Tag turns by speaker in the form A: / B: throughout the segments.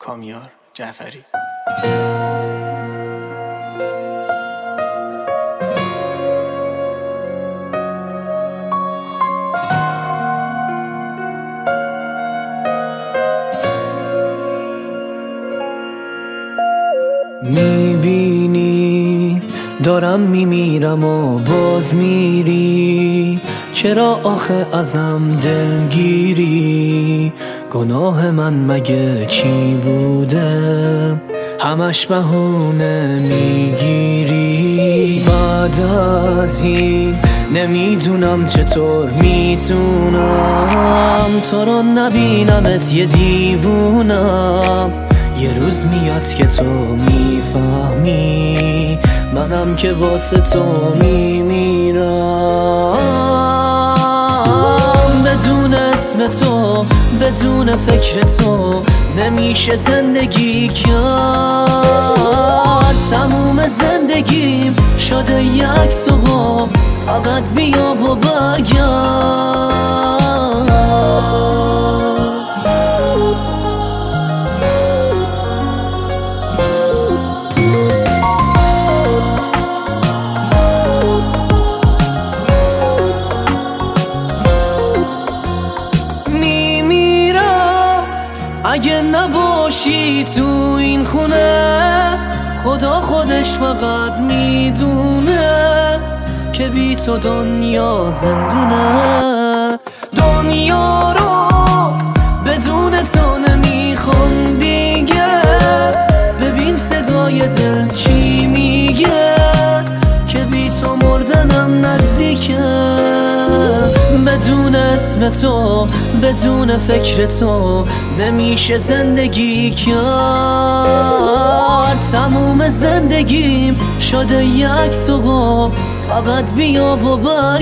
A: کامیار جعفری.
B: میبینی دارم میمیرم و باز میری، چرا آخه ازم دلگیری؟ گناه من مگه چی بوده؟ همش بهونه میگیری. بعد از این نمیدونم چطور میتونم تو رو نبینمت، یه دیوونم. یه روز میاد که تو میفهمی منم که واسه تو میمیرم. بدون اسم تو، بدون فکر تو نمیشه زندگی کرد. تموم زندگیم شده یک سوغا، فقط بیا و برگرد. اگه نباشی تو این خونه، خدا خودش فقط میدونه که بی تو دنیا زندونه. دنیا رو بدون تو نمیخون دیگه، ببین صدای دل چی میگه که بی تو مردنم نزدیکه. بدون اسم تو، بدون فکر تو نمیشه زندگی کرد. تموم زندگیم شده یک سوغا، فقط بیا و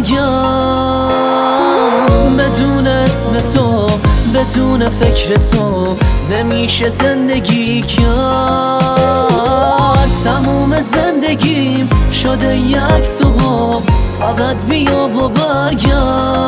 B: برگرد. بدون اسم تو، بدون فکر تو نمیشه زندگی کرد. تموم زندگیم شده یک سوغا، فقط بیا و برگرد.